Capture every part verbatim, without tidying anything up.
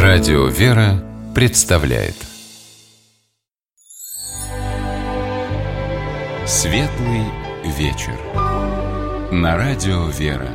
Радио «Вера» представляет Светлый вечер на Радио «Вера».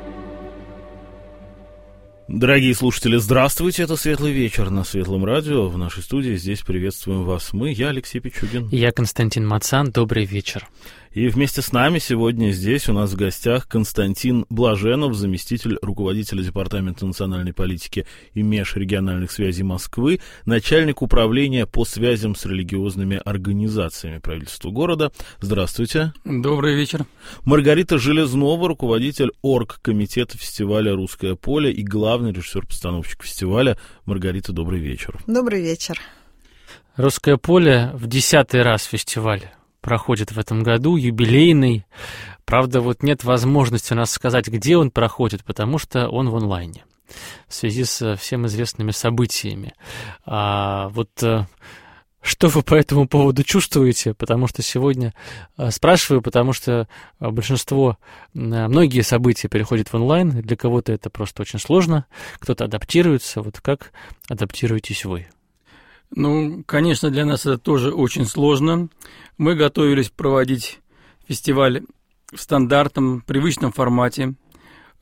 Дорогие слушатели, здравствуйте, это «Светлый вечер» на Светлом радио. В нашей студии здесь приветствуем вас мы, я Алексей Пичугин. Я Константин Мацан, добрый вечер. И вместе с нами сегодня здесь у нас в гостях Константин Блаженов, заместитель руководителя Департамента национальной политики и межрегиональных связей Москвы, начальник управления по связям с религиозными организациями правительства города. Здравствуйте. Добрый вечер. Маргарита Железнова, руководитель оргкомитета фестиваля «Русское поле» и главный режиссер-постановщик фестиваля. Маргарита, добрый вечер. Добрый вечер. «Русское поле» в десятый раз фестиваль проходит в этом году, юбилейный. Правда, вот нет возможности у нас сказать, где он проходит, потому что он в онлайне в связи с всем известными событиями. А вот что вы по этому поводу чувствуете? Потому что сегодня спрашиваю, потому что большинство, многие события переходят в онлайн. Для кого-то это просто очень сложно, кто-то адаптируется. Вот как адаптируетесь вы? Ну, конечно, для нас это тоже очень сложно. Мы готовились проводить фестиваль в стандартном, привычном формате, э,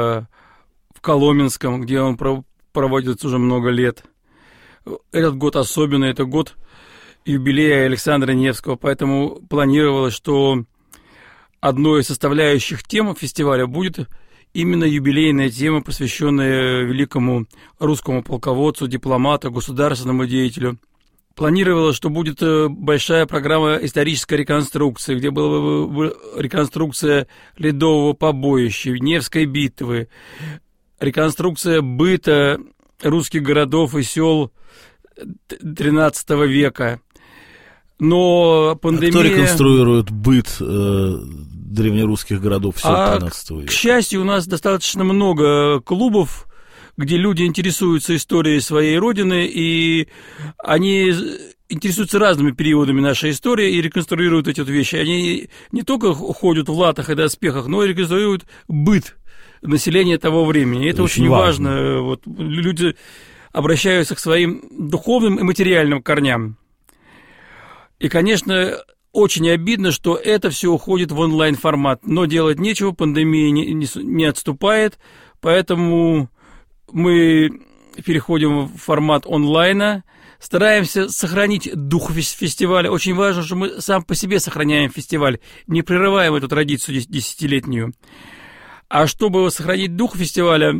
в Коломенском, где он про- проводится уже много лет. Этот год особенный, это год юбилея Александра Невского, поэтому планировалось, что одной из составляющих тем фестиваля будет именно юбилейная тема, посвященная великому русскому полководцу, дипломату, государственному деятелю. Планировалось, что будет большая программа исторической реконструкции, где была бы реконструкция Ледового побоища, Невской битвы, реконструкция быта русских городов и сел тринадцатого века. Но пандемия... А кто реконструирует быт э, древнерусских городов сел тринадцатого века? К счастью, у нас достаточно много клубов, где люди интересуются историей своей родины, и они интересуются разными периодами нашей истории и реконструируют эти вот вещи. Они не только ходят в латах и доспехах, но и реконструируют быт населения того времени. Это, это очень, очень важно. важно. Вот, люди обращаются к своим духовным и материальным корням. И, конечно, очень обидно, что это все уходит в онлайн-формат. Но делать нечего, пандемия не, не, не отступает, поэтому мы переходим в формат онлайна, стараемся сохранить дух фестиваля. Очень важно, что мы сам по себе сохраняем фестиваль, не прерываем эту традицию десятилетнюю. А чтобы сохранить дух фестиваля,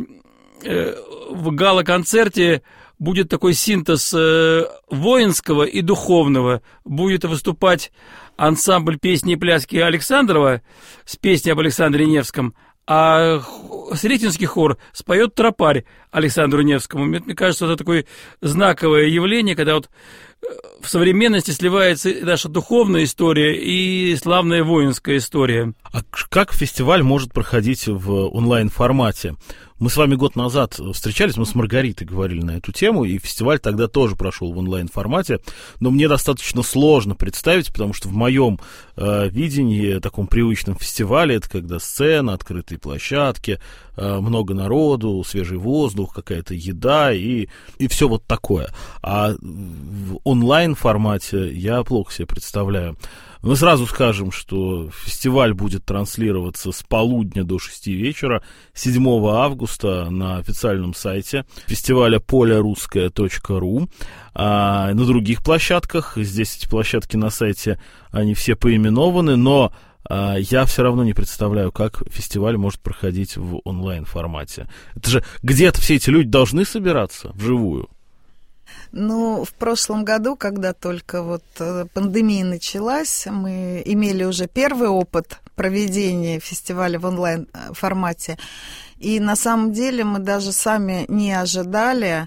в гала-концерте будет такой синтез воинского и духовного. Будет выступать ансамбль песни и пляски Александрова с песней об Александре Невском, а Сретенский хор споет тропарь Александру Невскому. Мне кажется, это такое знаковое явление, когда вот в современности сливается наша духовная история и славная воинская история. А как фестиваль может проходить в онлайн-формате? Мы с вами год назад встречались, мы с Маргаритой говорили на эту тему, и фестиваль тогда тоже прошел в онлайн-формате, но мне достаточно сложно представить, потому что в моем э, видении, таком привычном фестивале, это когда сцена, открытые площадки, э, много народу, свежий воздух, какая-то еда и, и все вот такое. А в онлайн-формате я плохо себе представляю. Мы сразу скажем, что фестиваль будет транслироваться с полудня до шести вечера, седьмого августа на официальном сайте фестиваля поле русское точка ру. А на других площадках, здесь эти площадки на сайте, они все поименованы, но а, я все равно не представляю, как фестиваль может проходить в онлайн-формате. Это же где-то все эти люди должны собираться вживую. Ну, в прошлом году, когда только вот пандемия началась, мы имели уже первый опыт проведения фестиваля в онлайн-формате. И на самом деле мы даже сами не ожидали,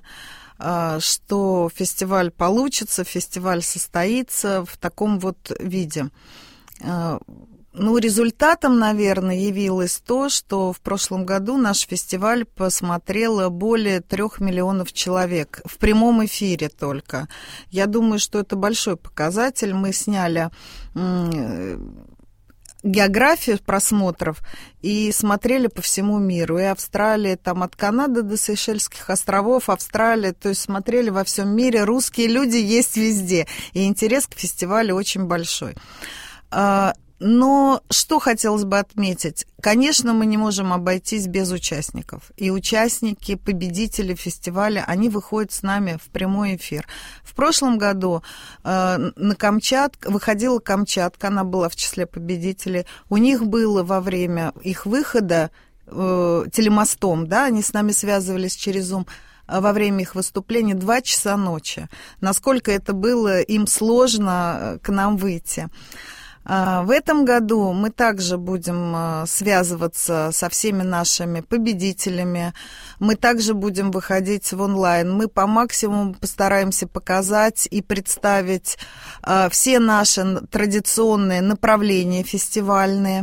что фестиваль получится, фестиваль состоится в таком вот виде. Ну, результатом, наверное, явилось то, что в прошлом году наш фестиваль посмотрело более трех миллионов человек в прямом эфире только. Я думаю, что это большой показатель. Мы сняли географию просмотров и смотрели по всему миру. И Австралия, там от Канады до Сейшельских островов, Австралия, то есть смотрели во всем мире. Русские люди есть везде, и интерес к фестивалю очень большой. Но что хотелось бы отметить? Конечно, мы не можем обойтись без участников. И участники, победители фестиваля, они выходят с нами в прямой эфир. В прошлом году э, на Камчатке выходила Камчатка, она была в числе победителей. У них было во время их выхода э, телемостом, да, они с нами связывались через Zoom, во время их выступления два часа ночи. Насколько это было им сложно к нам выйти. В этом году мы также будем связываться со всеми нашими победителями, мы также будем выходить в онлайн, мы по максимуму постараемся показать и представить все наши традиционные направления фестивальные,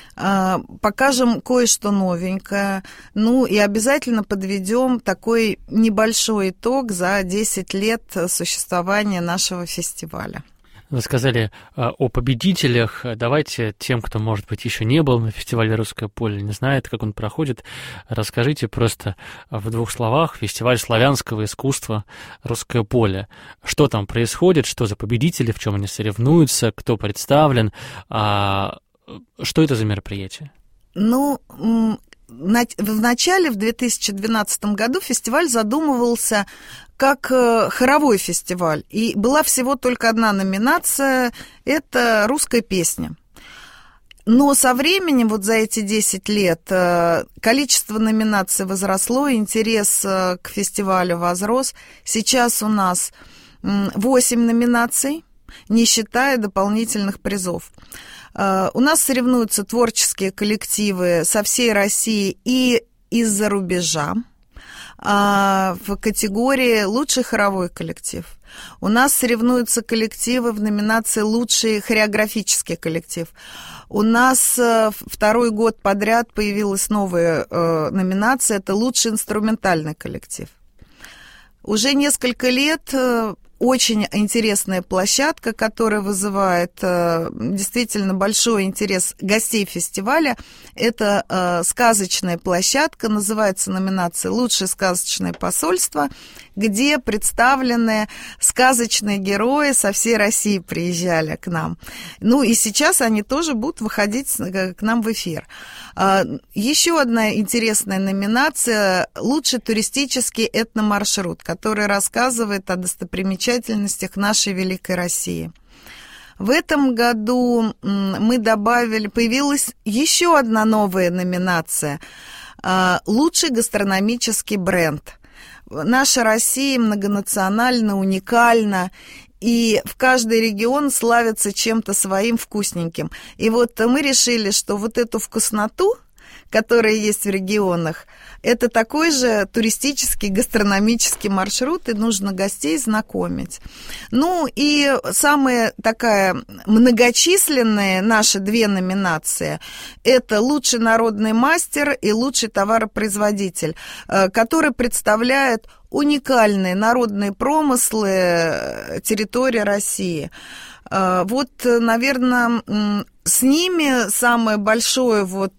покажем кое-что новенькое, ну и обязательно подведем такой небольшой итог за десять лет существования нашего фестиваля. Вы сказали о победителях. Давайте тем, кто, может быть, еще не был на фестивале «Русское поле», не знает, как он проходит, расскажите просто в двух словах фестиваль славянского искусства «Русское поле». Что там происходит, что за победители, в чем они соревнуются, кто представлен, а что это за мероприятие? Ну, в начале, в две тысячи двенадцатом году фестиваль задумывался как хоровой фестиваль. И была всего только одна номинация – это русская песня. Но со временем, вот за эти десять лет, количество номинаций возросло, интерес к фестивалю возрос. Сейчас у нас восемь номинаций, не считая дополнительных призов. У нас соревнуются творческие коллективы со всей России и из-за рубежа в категории «Лучший хоровой коллектив». У нас соревнуются коллективы в номинации «Лучший хореографический коллектив». У нас второй год подряд появилась новая номинация – это «Лучший инструментальный коллектив». Уже несколько лет очень интересная площадка, которая вызывает э, действительно большой интерес гостей фестиваля. Это э, сказочная площадка, называется номинация «Лучшее сказочное посольство», где представлены сказочные герои со всей России приезжали к нам. Ну и сейчас они тоже будут выходить к нам в эфир. Э, еще одна интересная номинация «Лучший туристический этномаршрут», который рассказывает о достопримечательностях нашей великой России. В этом году мы добавили, появилась еще одна новая номинация – «Лучший гастрономический бренд». Наша Россия многонациональна, уникальна, и в каждый регион славится чем-то своим вкусненьким. И вот мы решили, что вот эту вкусноту, которая есть в регионах, это такой же туристический, гастрономический маршрут, и нужно гостей знакомить. Ну и самая такая многочисленная наши две номинации – это «Лучший народный мастер» и «Лучший товаропроизводитель», которые представляют уникальные народные промыслы территории России. Вот, наверное, с ними самое большое, вот,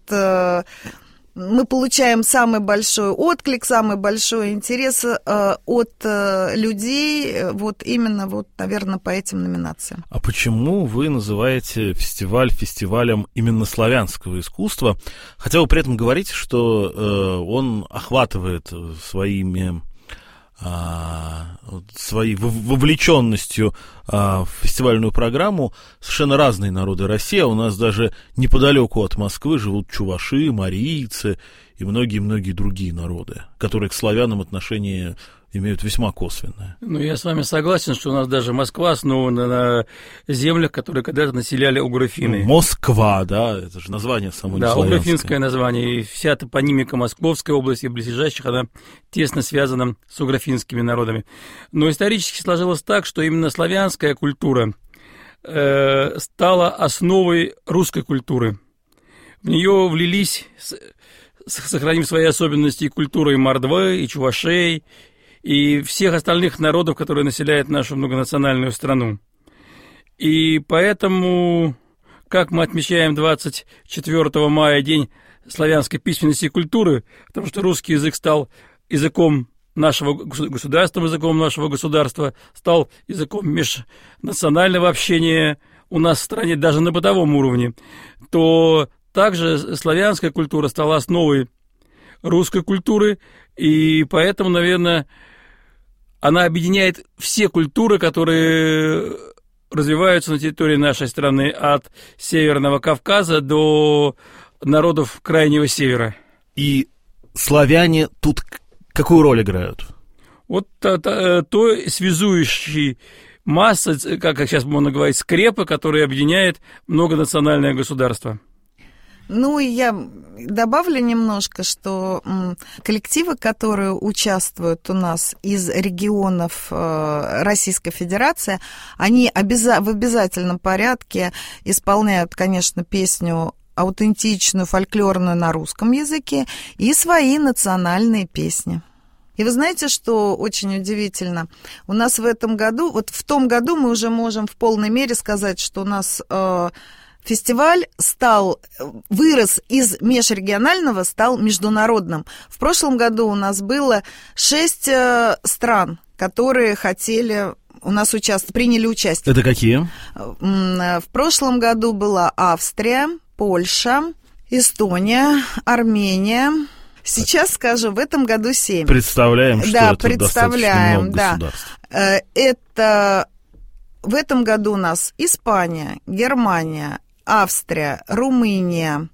мы получаем самый большой отклик, самый большой интерес от людей, вот именно, вот, наверное, по этим номинациям. А почему вы называете фестиваль фестивалем именно славянского искусства, хотя вы при этом говорите, что он охватывает своими... своей вовлеченностью в фестивальную программу совершенно разные народы России. У нас даже неподалеку от Москвы живут чуваши, марийцы и многие-многие другие народы, которые к славянам отношение имеют весьма косвенное. Ну, я с вами согласен, что у нас даже Москва основана на землях, которые когда-то населяли угрофины. Москва, да, это же название само да, славянское. угрофинское название, и вся топонимика Московской области и близлежащих, она тесно связана с угрофинскими народами. Но исторически сложилось так, что именно славянская культура э, стала основой русской культуры. В нее влились, сохранив свои особенности, и культура и мордвы, и чувашей, и всех остальных народов, которые населяют нашу многонациональную страну. И поэтому как мы отмечаем двадцать четвёртого мая День славянской письменности и культуры, потому что русский язык стал языком нашего государства, языком нашего государства, стал языком межнационального общения у нас в стране даже на бытовом уровне, то также славянская культура стала основой русской культуры, и поэтому, наверное, она объединяет все культуры, которые развиваются на территории нашей страны, от Северного Кавказа до народов Крайнего Севера. И славяне тут какую роль играют? Вот то, то, то связующий масса, как сейчас можно говорить, скрепы, которые объединяет многонациональное государство. Ну, я добавлю немножко, что коллективы, которые участвуют у нас из регионов Российской Федерации, они обяза- в обязательном порядке исполняют, конечно, песню аутентичную, фольклорную на русском языке и свои национальные песни. И вы знаете, что очень удивительно? У нас в этом году, вот в том году мы уже можем в полной мере сказать, что у нас э, фестиваль стал, вырос из межрегионального, стал международным. В прошлом году у нас было шесть э, стран, которые хотели у нас участвовать, приняли участие. Это какие? В прошлом году была Австрия, Польша, Эстония, Армения. Сейчас скажу, в этом году семь. Представляем, что да, это представляем, достаточно много да. государств. Это в этом году у нас Испания, Германия, Австрия, Румыния,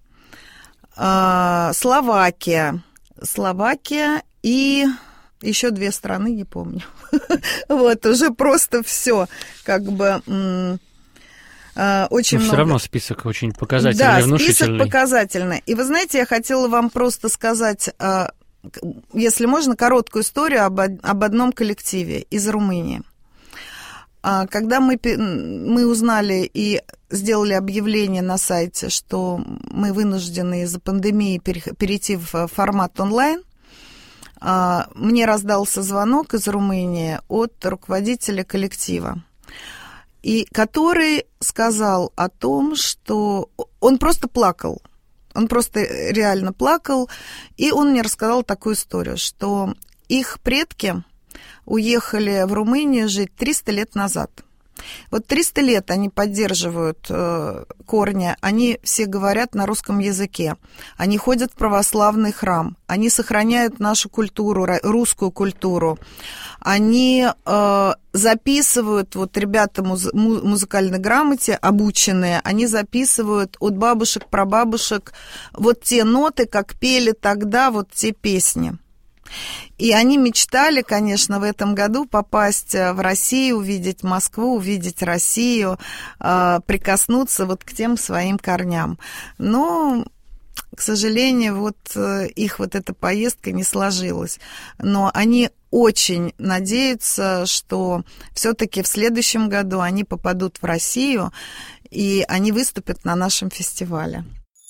Словакия, Словакия и еще две страны, не помню. Вот, уже просто все, как бы... Очень Но много. Все равно список очень показательный, да, внушительный. список показательный. И вы знаете, я хотела вам просто сказать, если можно, короткую историю об, об одном коллективе из Румынии. Когда мы, мы узнали и сделали объявление на сайте, что мы вынуждены из-за пандемии перейти в формат онлайн, мне раздался звонок из Румынии от руководителя коллектива, и который сказал о том, что он просто плакал, он просто реально плакал, и он мне рассказал такую историю, что их предки уехали в Румынию жить триста лет назад. Вот триста лет они поддерживают э, корни, они все говорят на русском языке, они ходят в православный храм, они сохраняют нашу культуру, русскую культуру, они э, записывают, вот ребята муз, музыкальной грамоте обученные, они записывают от бабушек, прабабушек вот те ноты, как пели тогда вот те песни. И они мечтали, конечно, в этом году попасть в Россию, увидеть Москву, увидеть Россию, прикоснуться вот к тем своим корням. Но, к сожалению, вот их вот эта поездка не сложилась. Но они очень надеются, что все-таки в следующем году они попадут в Россию, и они выступят на нашем фестивале.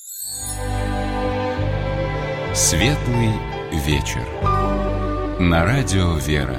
Светлый вечер. На радио «Вера».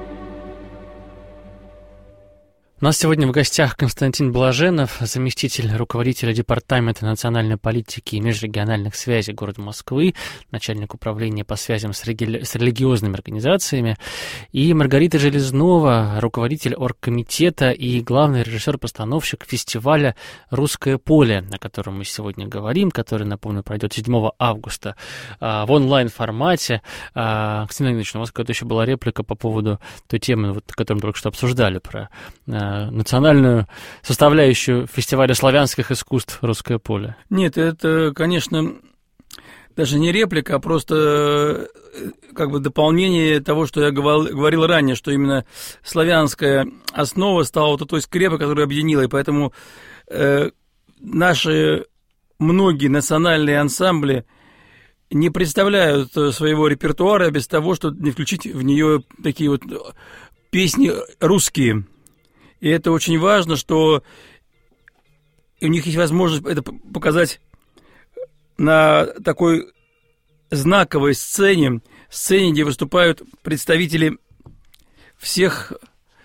У нас сегодня в гостях Константин Блаженов, заместитель руководителя Департамента национальной политики и межрегиональных связей города Москвы, начальник управления по связям с, реги... с религиозными организациями, и Маргарита Железнова, руководитель оргкомитета и главный режиссер-постановщик фестиваля «Русское поле», о котором мы сегодня говорим, который, напомню, пройдет седьмого августа в онлайн-формате. Константин Ильич, у вас какая-то еще была реплика по поводу той темы, вот, которую мы только что обсуждали, про национальную составляющую фестиваля славянских искусств «Русское поле». Нет, это, конечно, даже не реплика, а просто как бы дополнение того, что я говорил ранее, что именно славянская основа стала вот той скрепой, которая объединила, и поэтому э, наши многие национальные ансамбли не представляют своего репертуара без того, чтобы не включить в нее такие вот песни русские. И это очень важно, что у них есть возможность это показать на такой знаковой сцене, сцене, где выступают представители всех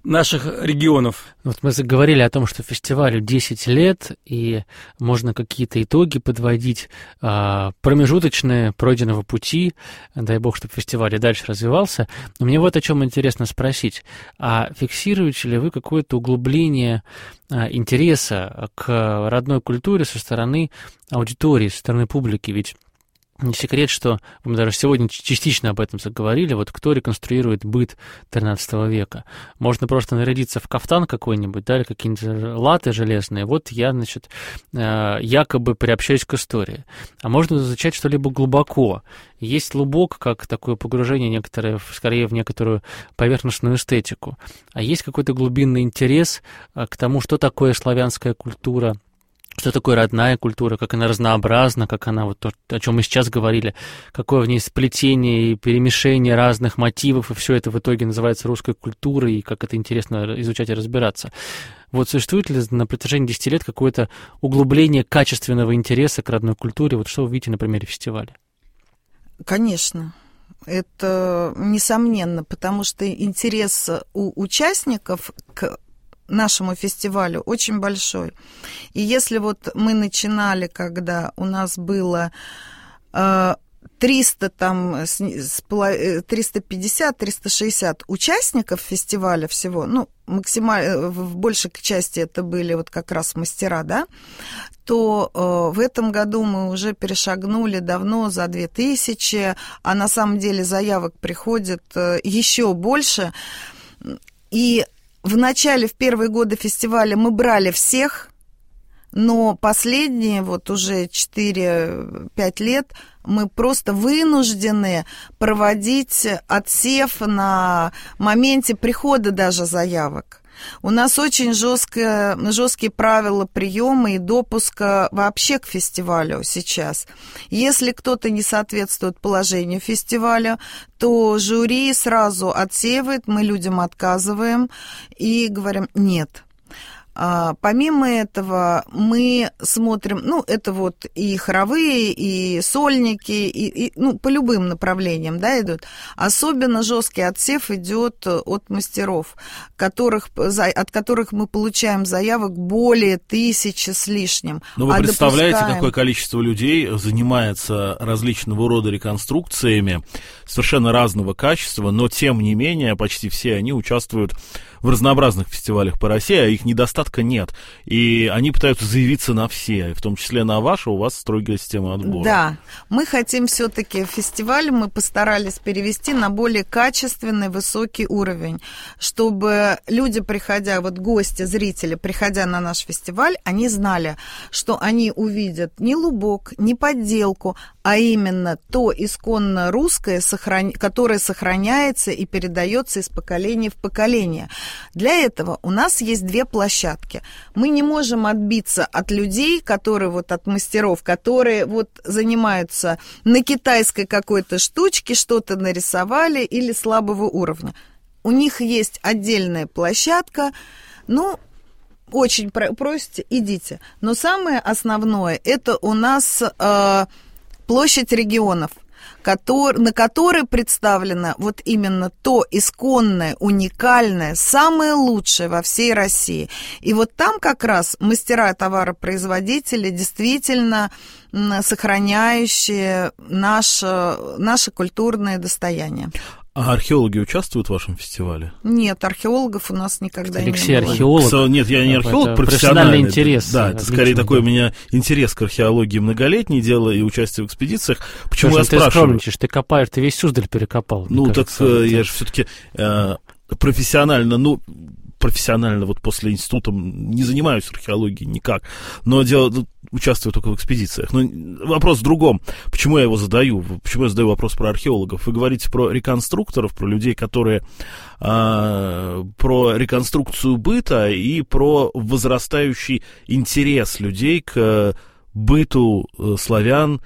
наших регионов. Вот мы заговорили о том, что фестивалю десять лет, и можно какие-то итоги подводить, промежуточные пройденного пути, дай бог, чтобы фестиваль и дальше развивался. Но мне вот о чем интересно спросить. А фиксируете ли вы какое-то углубление интереса к родной культуре со стороны аудитории, со стороны публики? Ведь не секрет, что мы даже сегодня частично об этом заговорили, вот кто реконструирует быт тринадцатого века. Можно просто нарядиться в кафтан какой-нибудь, да, или какие-нибудь латы железные, вот я, значит, якобы приобщаюсь к истории. А можно изучать что-либо глубоко. Есть лубок, как такое погружение некоторое, скорее в некоторую поверхностную эстетику. А есть какой-то глубинный интерес к тому, что такое славянская культура, что такое родная культура, как она разнообразна, как она, вот то, о чем мы сейчас говорили, какое в ней сплетение и перемешение разных мотивов, и все это в итоге называется русской культурой, и как это интересно изучать и разбираться. Вот существует ли на протяжении десяти лет какое-то углубление качественного интереса к родной культуре? Вот что вы видите на примере фестиваля? Конечно. Это несомненно, потому что интерес у участников к нашему фестивалю очень большой. И если вот мы начинали, когда у нас было э, триста, там, триста пятьдесят - триста шестьдесят участников фестиваля всего, ну, максимально, в большей части это были вот как раз мастера, да, то э, в этом году мы уже перешагнули давно за две тысячи, а на самом деле заявок приходит э, еще больше. И в начале, в первые годы фестиваля мы брали всех, но последние вот уже четыре-пять лет мы просто вынуждены проводить отсев на моменте прихода даже заявок. У нас очень жесткие, жесткие правила приема и допуска вообще к фестивалю сейчас. Если кто-то не соответствует положению фестиваля, то жюри сразу отсеивает, мы людям отказываем и говорим «нет». А, помимо этого мы смотрим, ну, это вот и хоровые, и сольники, и, и, ну, по любым направлениям, да, идут. Особенно жесткий отсев идет от мастеров, которых, от которых мы получаем заявок более тысячи с лишним. Но вы а представляете, допускаем... какое количество людей занимается различного рода реконструкциями совершенно разного качества, но тем не менее почти все они участвуют в разнообразных фестивалях по России, а их недостатка нет. И они пытаются заявиться на все, в том числе на ваш, у вас строгая система отбора. Да, мы хотим все-таки фестиваль, мы постарались перевести на более качественный, высокий уровень, чтобы люди, приходя, вот гости, зрители, приходя на наш фестиваль, они знали, что они увидят не лубок, не подделку, а именно то исконно русское, которое сохраняется и передается из поколения в поколение. Для этого у нас есть две площадки. Мы не можем отбиться от людей, которые вот от мастеров, которые вот занимаются на китайской какой-то штучке, что-то нарисовали или слабого уровня. У них есть отдельная площадка, ну, очень просите, идите. Но самое основное, это у нас э, площадь регионов, Который, на которой представлено вот именно то исконное, уникальное, самое лучшее во всей России. И вот там как раз мастера товаропроизводители действительно сохраняющие наше, наше культурное достояние. А археологи участвуют в вашем фестивале? Нет, археологов у нас никогда Алексей, не было. Алексей, археолог. Нет, я не археолог, это профессиональный интерес. Да, это скорее такой у меня интерес к археологии многолетний, дело и участие в экспедициях. Почему Слушай, я ты спрашиваю? скромничаешь, ты копаешь, ты весь Суздаль перекопал. Ну, так кажется, я же все-таки э, профессионально, ну, профессионально вот после института не занимаюсь археологией никак, но дело, участвую только в экспедициях. Но вопрос в другом. Почему я его задаю? Почему я задаю вопрос про археологов? Вы говорите про реконструкторов, про людей, которые э, про реконструкцию быта и про возрастающий интерес людей к быту славян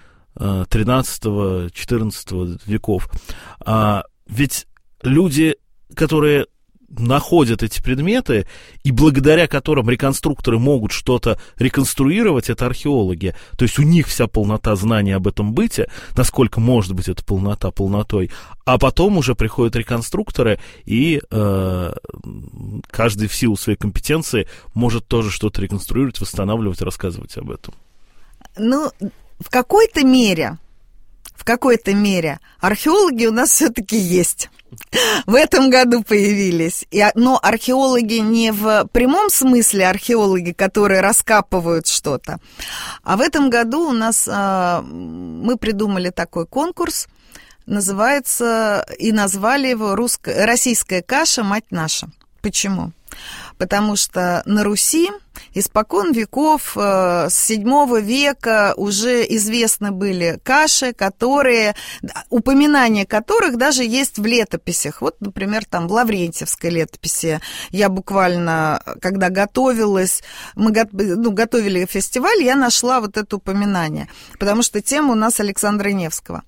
тринадцатого-четырнадцатого веков. А ведь люди, которые находят эти предметы, и благодаря которым реконструкторы могут что-то реконструировать, это археологи. То есть у них вся полнота знаний об этом быте, насколько может быть эта полнота полнотой, а потом уже приходят реконструкторы, и э, каждый в силу своей компетенции может тоже что-то реконструировать, восстанавливать, рассказывать об этом. Ну, в какой-то мере, в какой-то мере археологи у нас все-таки есть. В этом году появились. Но археологи не в прямом смысле археологи, которые раскапывают что-то. А в этом году у нас мы придумали такой конкурс, называется, и назвали его «Русско- «Российская каша, мать наша». Почему? Потому что на Руси испокон веков, с седьмого века уже известны были каши, которые, упоминания которых даже есть в летописях. Вот, например, там в Лаврентьевской летописи я буквально, когда готовилась, мы ну, готовили фестиваль, я нашла вот это упоминание, потому что тема у нас Александра Невского.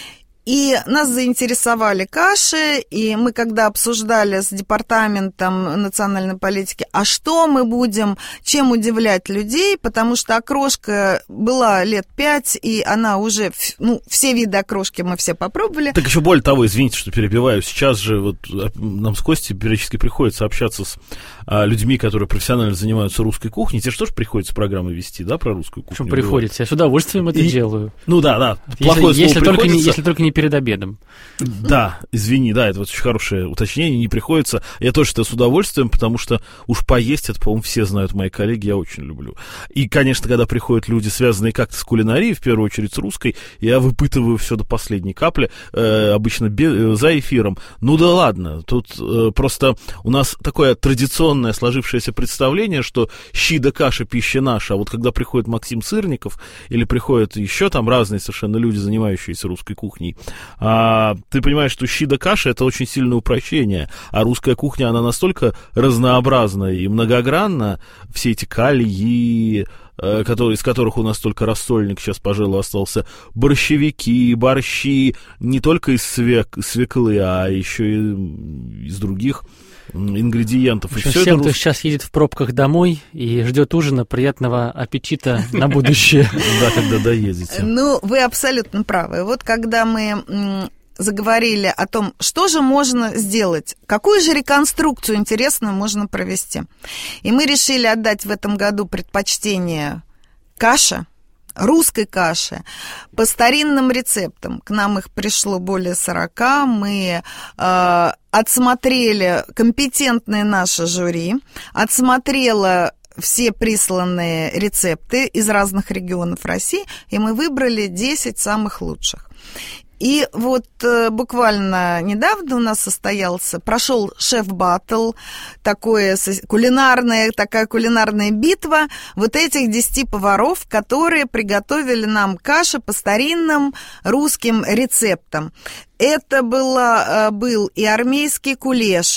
И нас заинтересовали каши, и мы, когда обсуждали с департаментом национальной политики, а что мы будем, чем удивлять людей, потому что окрошка была лет пять, и она уже, ну, все виды окрошки мы все попробовали. Так еще более того, извините, что перебиваю, сейчас же вот нам с Костей периодически приходится общаться с а, людьми, которые профессионально занимаются русской кухней. Тебе что ж приходится программы вести, да, про русскую кухню? Причем приходится, я с удовольствием это и, делаю. Ну да, да, плохое если, если, только не, если только не перед обедом. Да, извини, да, это вот очень хорошее уточнение, не приходится. Я тоже это с удовольствием, потому что уж поесть, это, по-моему, все знают мои коллеги, я очень люблю. И, конечно, когда приходят люди, связанные как-то с кулинарией, в первую очередь с русской, я выпытываю все до последней капли, э, обычно без, за эфиром. Ну да ладно, тут э, просто у нас такое традиционное сложившееся представление, что щи да каша, пища наша, а вот когда приходит Максим Сырников или приходят еще там разные совершенно люди, занимающиеся русской кухней, А, ты понимаешь, что щи да каша — это очень сильное упрощение, а русская кухня, она настолько разнообразна и многогранна, все эти кальи, э, которые, из которых у нас только рассольник сейчас, пожалуй, остался, борщевики, борщи, не только из свек, свеклы, а еще и из других ингредиентов. И всем, кто рус... сейчас едет в пробках домой и ждет ужина, приятного аппетита на будущее. Да, когда доедете. Ну, вы абсолютно правы. Вот когда мы заговорили о том, что же можно сделать, какую же реконструкцию интересную можно провести. И мы решили отдать в этом году предпочтение каше, русской каши, по старинным рецептам. К нам их пришло более сорока. Мы э, отсмотрели, компетентное наше жюри, отсмотрело все присланные рецепты из разных регионов России, и мы выбрали десять самых лучших. И вот э, буквально недавно у нас состоялся, прошел шеф-баттл, такое кулинарная, такая кулинарная битва вот этих десяти поваров, которые приготовили нам каши по старинным русским рецептам. Это было, был и армейский кулеш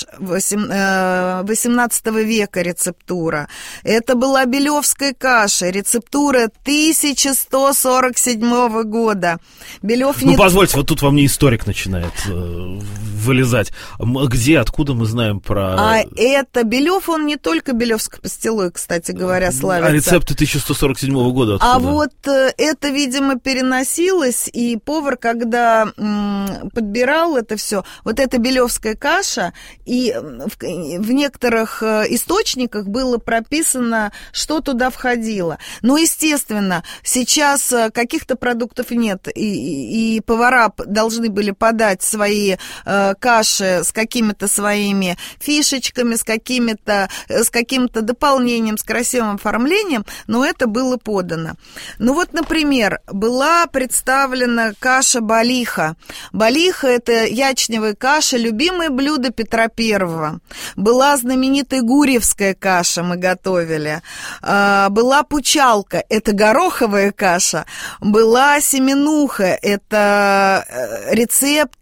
восемнадцатого века рецептура. Это была белевская каша, рецептура тысяча сто сорок седьмого года. Белев ну, не... позвольте, вот тут во мне историк начинает э, вылезать. Где, откуда мы знаем про... А это Белев, он не только белевской пастилой, кстати говоря, славится. А рецепты тысяча сто сорок седьмого года откуда? А вот это, видимо, переносилось, и повар, когда... подбирал это все. Вот эта белевская каша, и в, в некоторых источниках было прописано, что туда входило. Но, естественно, сейчас каких-то продуктов нет, и, и повара должны были подать свои э, каши с какими-то своими фишечками, с какими-то, с каким-то дополнением, с красивым оформлением, но это было подано. Ну вот, например, была представлена каша балиха. Балиха — это ячневая каша, любимое блюдо Петра Первого. Была знаменитая гурьевская каша, мы готовили. Была пучалка, это гороховая каша. Была семенуха, это рецепт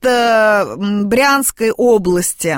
Брянской области.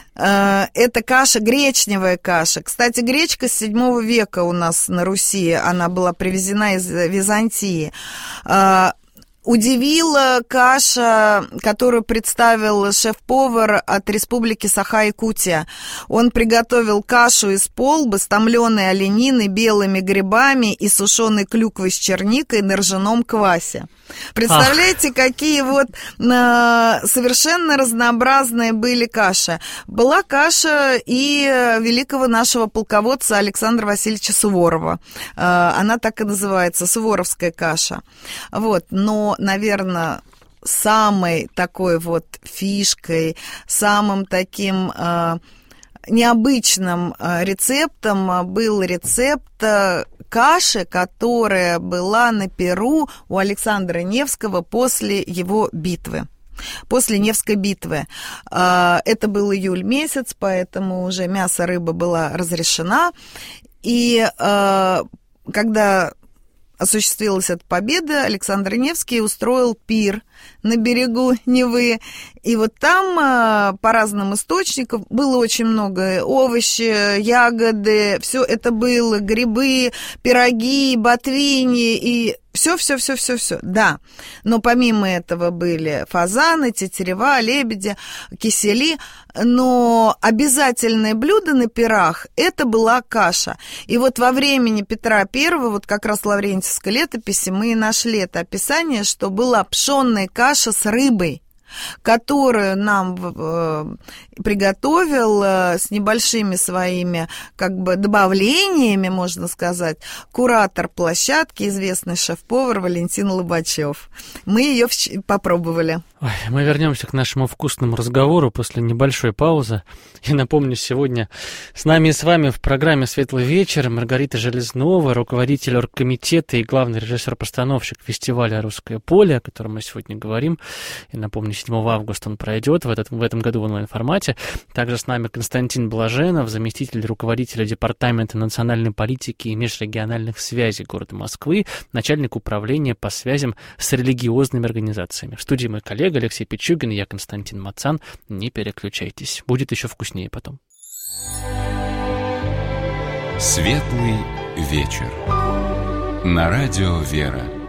Это каша, гречневая каша. Кстати, гречка с седьмого века у нас на Руси, она была привезена из Византии. Удивила каша, которую представил шеф-повар от Республики Саха-Якутия. Он приготовил кашу из полбы с томленой олениной, белыми грибами и сушеной клюквой с черникой на ржаном квасе. Представляете, Ах. какие вот э, совершенно разнообразные были каши. Была каша и великого нашего полководца Александра Васильевича Суворова. Э, она так и называется, суворовская каша. Вот, но, наверное, самой такой вот фишкой, самым таким э, необычным э, рецептом был рецепт э, каши, которая была на Перу у Александра Невского после его битвы. После Невской битвы. Это был июль месяц, поэтому уже мясо, рыба была разрешена. И когда осуществилась эта победа, Александр Невский устроил пир на берегу Невы. И вот там по разным источникам было очень много овощи, ягоды, все это было, грибы, пироги, ботвини и все-все-все-все-все, да. Но помимо этого были фазаны, тетерева, лебеди, кисели. Но обязательное блюдо на пирах – это была каша. И вот во времени Петра Первого, вот как раз в Лаврентьевской летописи, мы и нашли это описание, что была пшенная каша с рыбой, которую нам э, приготовил э, с небольшими своими как бы добавлениями, можно сказать, куратор площадки, известный шеф-повар Валентин Лобачев. Мы ее в... попробовали. Ой, мы вернемся к нашему вкусному разговору после небольшой паузы. И напомню, сегодня с нами и с вами в программе «Светлый вечер» Маргарита Железнова, руководитель оргкомитета и главный режиссер-постановщик фестиваля «Русское поле», о котором мы сегодня говорим. И напомню, седьмого августа он пройдет в, этот, в этом году в онлайн-формате. Также с нами Константин Блаженов, заместитель руководителя Департамента национальной политики и межрегиональных связей города Москвы, начальник управления по связям с религиозными организациями. В студии мой коллега Алексей Пичугин и я, Константин Мацан. Не переключайтесь. Будет еще вкуснее потом. Светлый вечер. На радио «Вера».